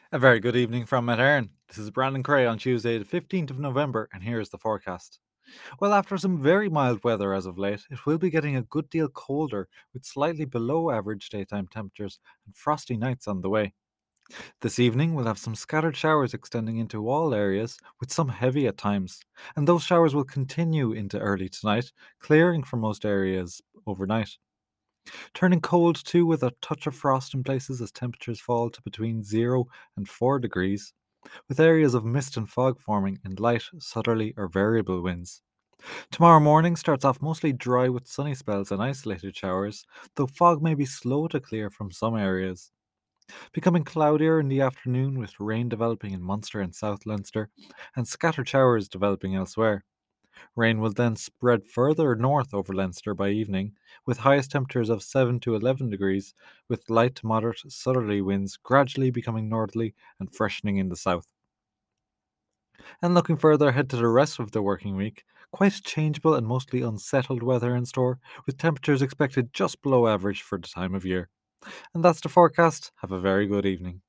A very good evening from Mount Erin. This is Brandon Cray on Tuesday, the 15th of November, and here is the forecast. Well, after some very mild weather as of late, it will be getting a good deal colder with slightly below average daytime temperatures and frosty nights on the way. This evening, we'll have some scattered showers extending into all areas, with some heavy at times, and those showers will continue into early tonight, clearing for most areas overnight. Turning cold too with a touch of frost in places as temperatures fall to between 0 and 4 degrees, with areas of mist and fog forming in light, southerly, or variable winds. Tomorrow morning starts off mostly dry with sunny spells and isolated showers, though fog may be slow to clear from some areas. Becoming cloudier in the afternoon with rain developing in Munster and South Leinster, and scattered showers developing elsewhere. Rain will then spread further north over Leinster by evening, with highest temperatures of 7 to 11 degrees, with light to moderate southerly winds gradually becoming northerly and freshening in the south. And looking further ahead to the rest of the working week, quite changeable and mostly unsettled weather in store, with temperatures expected just below average for the time of year. And that's the forecast. Have a very good evening.